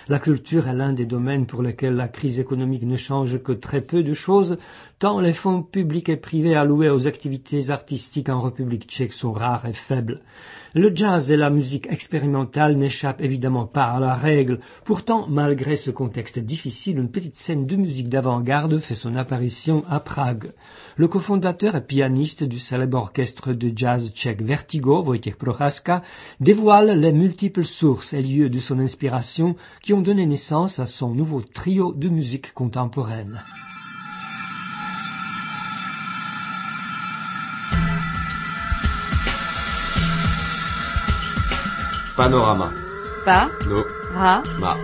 La culture est l'un des domaines pour lesquels la crise économique ne change que très peu de choses, tant les fonds publics et privés alloués aux activités artistiques en République tchèque sont rares et faibles. Le jazz et la musique expérimentale n'échappent évidemment pas à la règle. Pourtant, malgré ce contexte difficile, une petite scène de musique d'avant-garde fait son apparition à Prague. Le cofondateur et pianiste du célèbre orchestre de jazz tchèque Vertigo, Vojtěch Procházka, dévoile les multiples sources et lieux de son inspiration qui ont donné naissance à son nouveau trio de musique contemporaine. Panorama. Pa. No. Ra. Ma.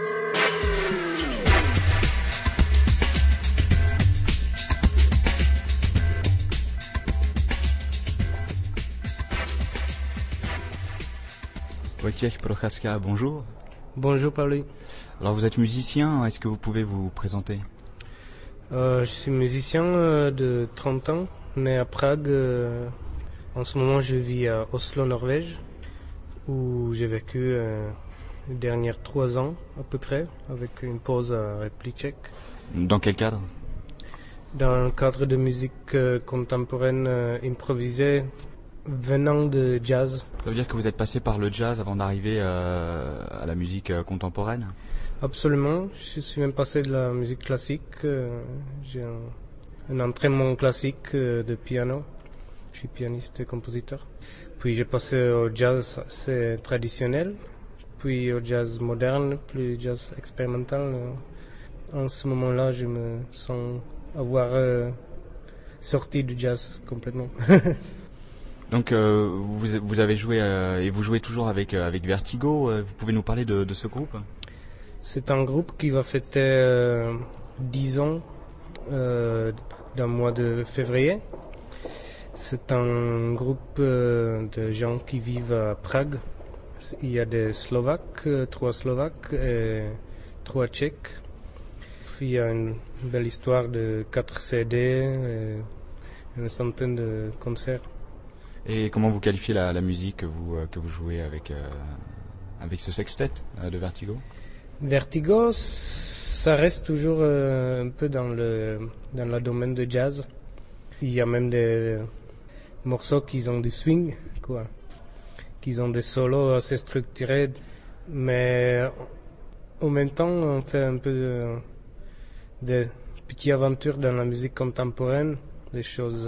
Wojciech Procházka, bonjour. Bonjour Pauli. Alors vous êtes musicien, est-ce que vous pouvez vous présenter? Je suis musicien de 30 ans, né à Prague. En ce moment je vis à Oslo, Norvège, où j'ai vécu les dernières 3 ans à peu près, avec une pause à République tchèque. Dans quel cadre? Dans le cadre de musique contemporaine improvisée, venant de jazz. Ça veut dire que vous êtes passé par le jazz avant d'arriver à la musique contemporaine? Absolument, je suis même passé de la musique classique. J'ai un entraînement classique de piano. Je suis pianiste et compositeur. Puis j'ai passé au jazz assez traditionnel, puis au jazz moderne, plus jazz expérimental. En ce moment-là, je me sens avoir sorti du jazz complètement. Donc vous avez joué et vous jouez toujours avec Vertigo. Vous pouvez nous parler de ce groupe? C'est un groupe qui va fêter 10 ans dans le mois de février. C'est un groupe de gens qui vivent à Prague. Il y a des Slovaques, 3 Slovaques et 3 Tchèques. Puis il y a une belle histoire de 4 CD et une centaine de concerts. Et comment vous qualifiez la musique que vous jouez avec ce sextet de Vertigo? Vertigo, ça reste toujours un peu dans le domaine de jazz. Il y a même des morceaux qui ont du swing, quoi. Qui ont des solos assez structurés, mais en même temps, on fait un peu des petites aventures dans la musique contemporaine, des choses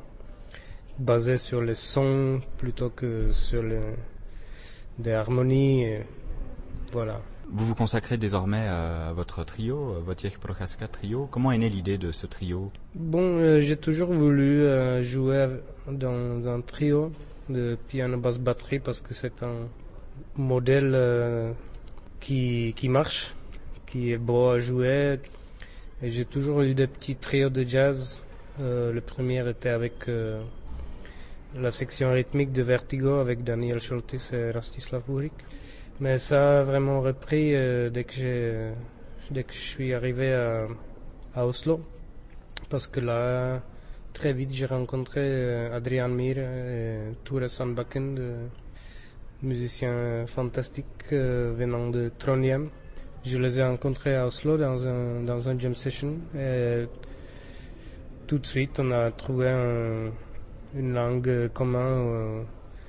basées sur les sons plutôt que sur des harmonies. Et voilà. Vous vous consacrez désormais à votre trio, Wojciech Procházka Trio. Comment est née l'idée de ce trio? Bon, j'ai toujours voulu jouer dans un trio de piano, basse, batterie parce que c'est un modèle qui marche, qui est beau à jouer. Et j'ai toujours eu des petits trios de jazz. Le premier était avec la section rythmique de Vertigo avec Daniel Šoltis et Rastislav Uhrik. Mais ça a vraiment repris dès que je suis arrivé à Oslo. Parce que là, très vite, j'ai rencontré Adrian Mir et Tore Sandbakken, musiciens fantastiques venant de Trondheim. Je les ai rencontrés à Oslo dans un jam session. Et tout de suite, on a trouvé une langue commune.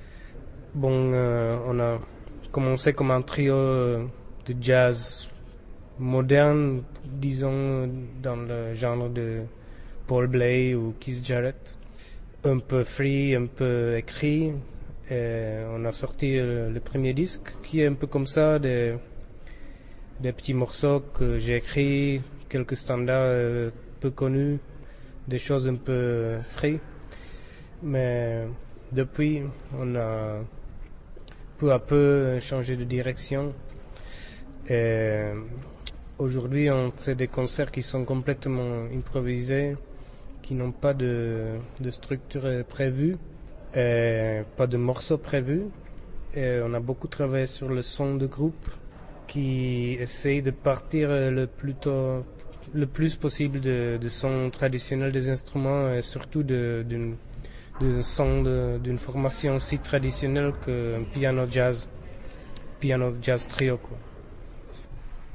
On a commencé comme un trio de jazz moderne, disons, dans le genre de Paul Bley ou Keith Jarrett. Un peu free, un peu écrit. Et on a sorti le premier disque qui est un peu comme ça, des petits morceaux que j'ai écrits, quelques standards peu connus, des choses un peu free. Mais depuis, on a peu à peu changé de direction. Et aujourd'hui, on fait des concerts qui sont complètement improvisés, qui n'ont pas de structure prévue, et pas de morceaux prévus. Et on a beaucoup travaillé sur le son de groupe, qui essaye de partir le plus possible de son traditionnel des instruments et surtout d'une son d'une formation si traditionnelle qu'un piano jazz trio, quoi.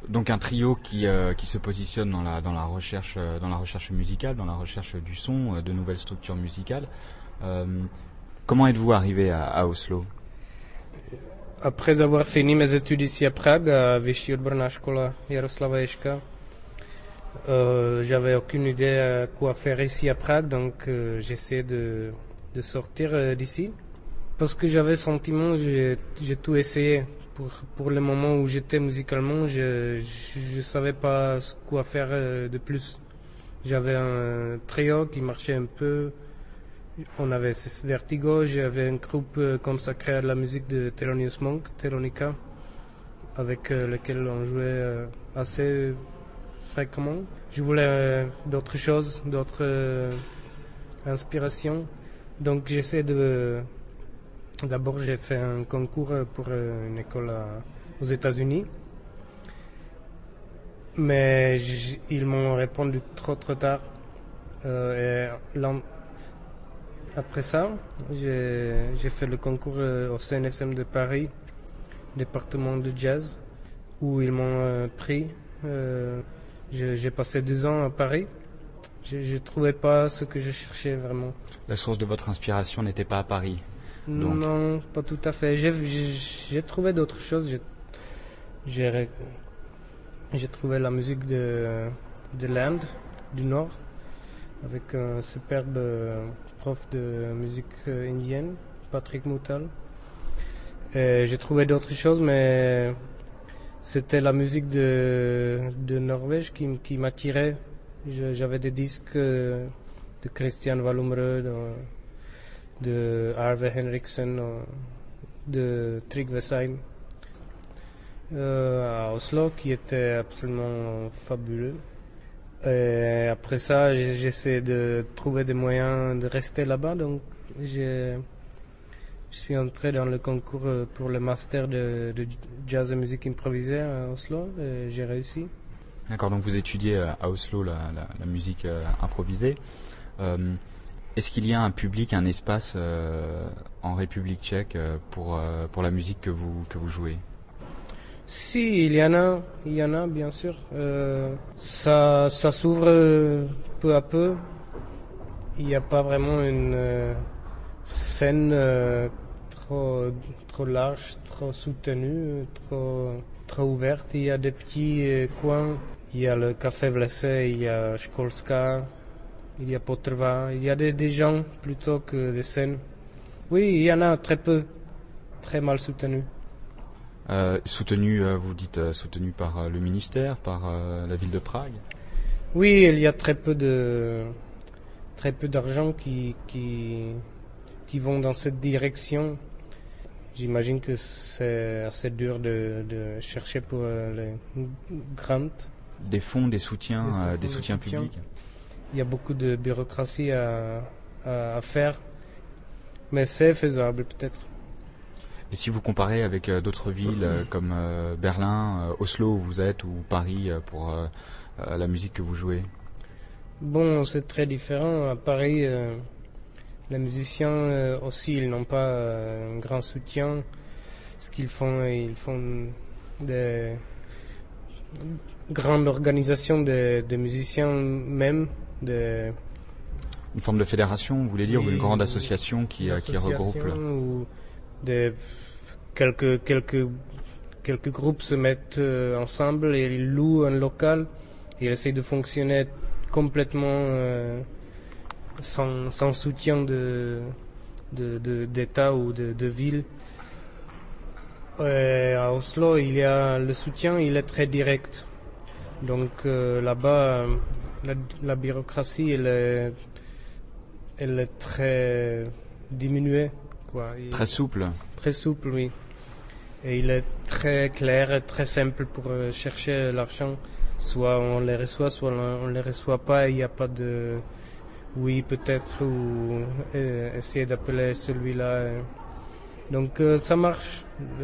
Donc un trio qui se positionne dans la recherche musicale, dans la recherche du son, de nouvelles structures musicales. Comment êtes-vous arrivé à Oslo? Après avoir fini mes études ici à Prague, à Vyšší odborná škola Jaroslava Ježka, j'avais aucune idée à quoi faire ici à Prague, donc j'essayais de sortir d'ici. Parce que j'avais le sentiment, j'ai tout essayé. Pour le moment où j'étais musicalement, je savais pas quoi faire de plus. J'avais un trio qui marchait un peu. On avait Vertigo, j'avais un groupe consacré à la musique de Thelonious Monk, Thelonica, avec lequel on jouait assez fréquemment. Je voulais d'autres choses, d'autres inspirations. Donc j'essaie de... D'abord j'ai fait un concours pour une école aux États-Unis. Mais ils m'ont répondu trop tard. Après ça, j'ai fait le concours au CNSM de Paris, département de jazz, où ils m'ont pris. J'ai passé 2 ans à Paris. Je ne trouvais pas ce que je cherchais vraiment. La source de votre inspiration n'était pas à Paris? Donc. Non, pas tout à fait. J'ai trouvé d'autres choses. J'ai trouvé la musique de l'Inde, du Nord, avec un superbe prof de musique indienne, Patrick Moutal. Et j'ai trouvé d'autres choses, mais c'était la musique de Norvège qui m'attirait. J'avais des disques de Christian Vallumrød, de Arve Henriksen, de Trygve Seim à Oslo, qui était absolument fabuleux. Et après ça, j'essaie de trouver des moyens de rester là-bas, donc je suis entré dans le concours pour le master de jazz et musique improvisée à Oslo, et j'ai réussi. D'accord, donc vous étudiez à Oslo la musique improvisée. Est-ce qu'il y a un public, un espace en République tchèque pour la musique que vous jouez? Si, il y en a bien sûr. Ça s'ouvre peu à peu. Il n'y a pas vraiment une scène trop large, trop soutenue, trop ouverte. Il y a des petits coins. Il y a le Café Vlese, il y a Školská, il y a Potrva. Il y a des gens plutôt que des scènes. Oui, il y en a très peu, très mal soutenus. Soutenu, vous dites soutenu par le ministère, par la ville de Prague? Oui, il y a très peu d'argent qui vont dans cette direction. J'imagine que c'est assez dur de chercher pour les grants. Des fonds, des soutiens publics. Il y a beaucoup de bureaucratie à faire, mais c'est faisable peut-être. Et si vous comparez avec d'autres villes comme Berlin, Oslo où vous êtes, ou Paris pour la musique que vous jouez? Bon, c'est très différent. À Paris, les musiciens aussi, ils n'ont pas un grand soutien. Ce qu'ils font, ils font des grandes organisations de musiciens même. Une forme de fédération, vous voulez dire, ou une grande association qui regroupe ou quelques groupes se mettent ensemble et ils louent un local et ils essayent de fonctionner complètement sans soutien d'État ou de ville. Et à Oslo, le soutien, il est très direct. Donc là-bas, la bureaucratie, elle est très diminuée, quoi. Très souple. Très souple, oui. Et il est très clair et très simple pour chercher l'argent. Soit on les reçoit, soit on ne les reçoit pas. Il n'y a pas de oui, peut-être, ou essayer d'appeler celui-là. Donc ça marche.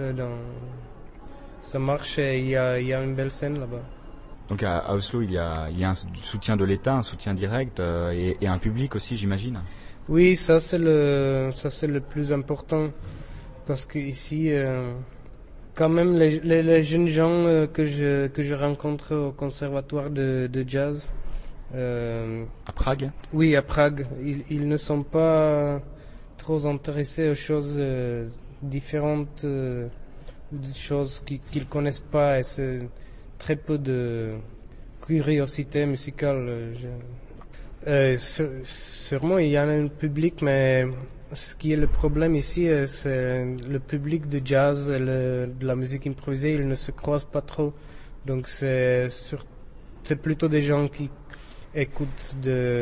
Ça marche et il y a une belle scène là-bas. Donc à Oslo, il y a un soutien de l'État, un soutien direct et un public aussi, j'imagine. Oui, ça c'est le plus important parce que ici Quand même, les jeunes gens que je rencontre au conservatoire de jazz. À Prague? Oui, à Prague. Ils ne sont pas trop intéressés aux choses différentes, des choses qu'ils connaissent pas, et c'est très peu de curiosité musicale. Sûrement, il y en a un public, mais ce qui est le problème ici, c'est le public de jazz et de la musique improvisée, ils ne se croisent pas trop. Donc c'est plutôt des gens qui écoutent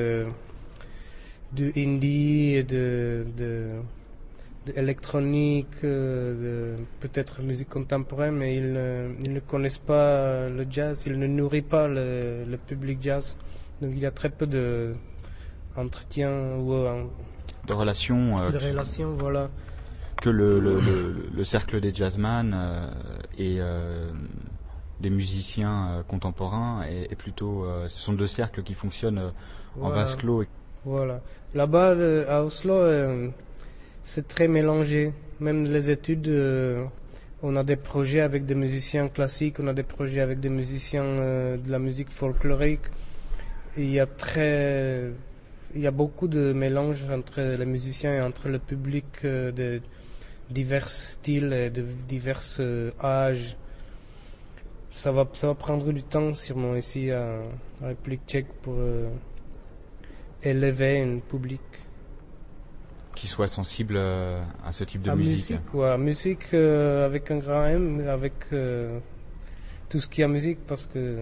du indie et de électronique, peut-être musique contemporaine, mais ils ne connaissent pas le jazz, ils ne nourrissent pas le public jazz. Donc il y a très peu d'entretien ou de relations. Voilà. Que le cercle des jazzman et des musiciens contemporains est plutôt. Ce sont deux cercles qui fonctionnent en vase clos. Voilà. Là-bas, à Oslo, c'est très mélangé. Même les études, on a des projets avec des musiciens classiques, on a des projets avec des musiciens de la musique folklorique. Il y a beaucoup de mélange entre les musiciens et entre le public de divers styles et de divers âges. Ça va prendre du temps sûrement ici en République tchèque pour élever un public qui soit sensible à ce type de musique. Musique avec un grand M, avec tout ce qui est musique, parce que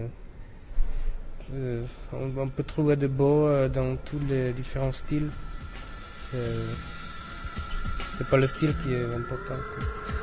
on peut trouver de beau dans tous les différents styles. C'est pas le style qui est important.